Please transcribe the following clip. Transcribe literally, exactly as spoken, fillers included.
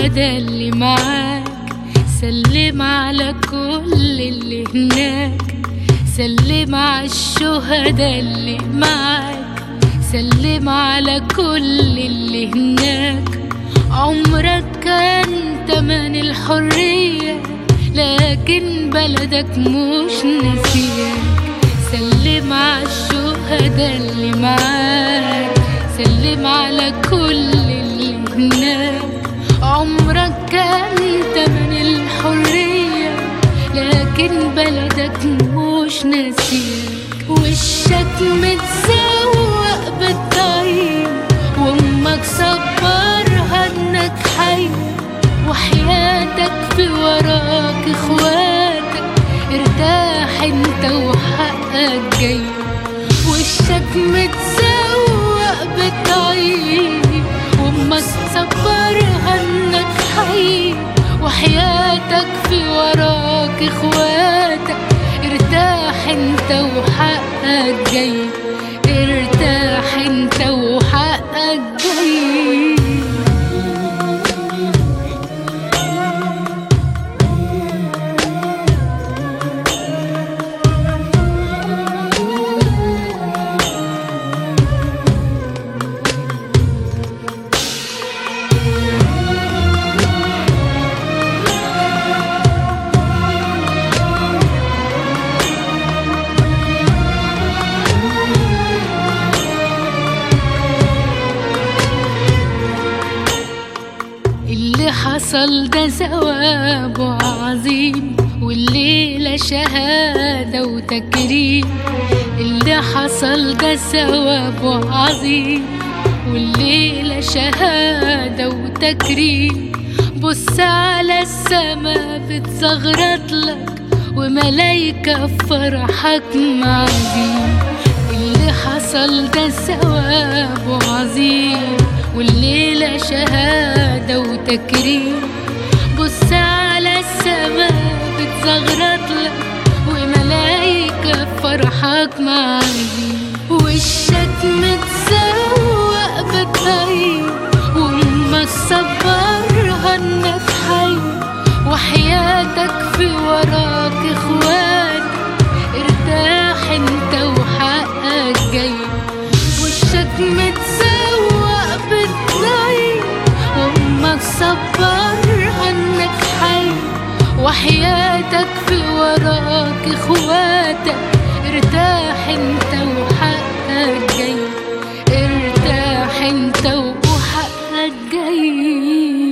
الشهداء اللي معاك، سلم على كل اللي هناك، سلم على الشهداء اللي معاك، سلم على كل اللي هناك. عمرك كان تمن الحرية، لكن بلدك مش نسياك. سلم على الشهداء اللي معاك، سلم على كل اللي هناك. عمرك كان تمن الحرية، لكن بلدك مش نسياك. وشك متسوق بالطيب، وامك صبرها انك حي، وحياتك في وراك اخواتك. ارتاح انت وحقك جاي. وشك متسوق بالطيب، وامك صبرها انك حي، وحياتك في وراك اخواتك. ارتاح انت وحقك جاي، ارتاح انت وحقك جاي. اللي حصل ده ثوابه عظيم، والليلة شهادة وتكريم. اللي حصل ده ثوابه عظيم، والليلة شهادة وتكريم. بص على السما بتزغرط لك، وملايكة في فرحك معزين. اللي حصل ده ثوابه عظيم، والليلة شهادة وتكريم. بص على السما بتزغرط لك، وملايكة في فرحك معزين. وشك متسوق بالطيب، وامك صبرها انك حي، وحياتك في وراك اخواتك. ارتاح انت وحقك جاي. وشك متسوق بالطيب، وامك صبرها انك حي، وحياتك في وراك اخواتك. ارتاح انت وحقك جاي، ارتاح انت وحقك جاي.